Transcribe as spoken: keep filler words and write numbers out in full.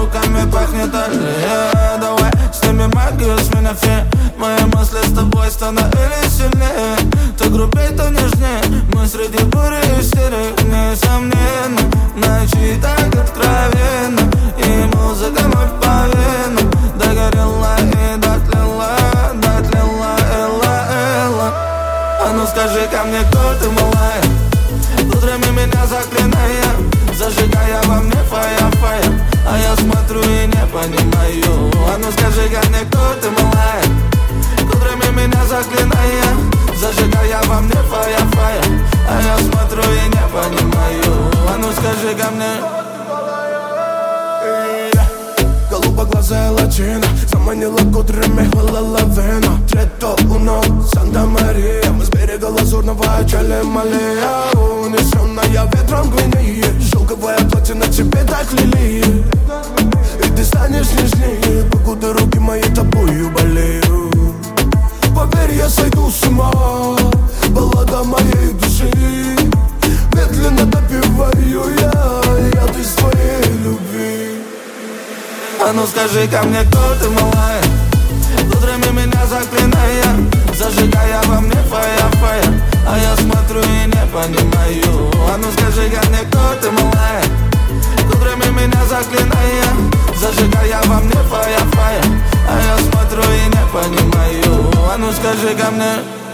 руками пахнет аллея. Давай снимем магию с меня фе. Мои мысли с тобой становились сильнее. То грубей, то нежнее. Мы среди бури и истерик, несомненно. Ночи так откровенно. И музыка мой по венам. Догорела и дотлела, дотлела, элла, элла. А ну скажи ко мне, кто ты, малая? Утрами меня заклиная, зажигая во мне фая-фая. А я смотрю и не понимаю. А ну скажи ко мне, кто ты, малая? Утрами меня заклиная, зажигая во мне фая-фая. А я смотрю и не понимаю. А ну скажи ко мне. Голубоглазая латина заманила кудрями, хвалила вина. Трето уно, Санта-Мария. Мы с берега лазурного Чали-Малия. Унесенная ветром Гвинеи. Шелковое платье на тебе так лилии. И ты станешь нежнее, покуда руки мои тобою болеют. Поверь, я сойду с ума, баллада моей души. Медленно допиваю я, яд из твоей любви. А ну скажи ко мне, кто ты, малая? Утрами меня заклиная, зажигая во мне фая-фая. А я смотрю и не понимаю. А ну скажи ко мне, кто ты, малая? Утрами меня заклиная, зажигая во мне фая-фая. А я смотрю и не понимаю. А ну скажи ко мне.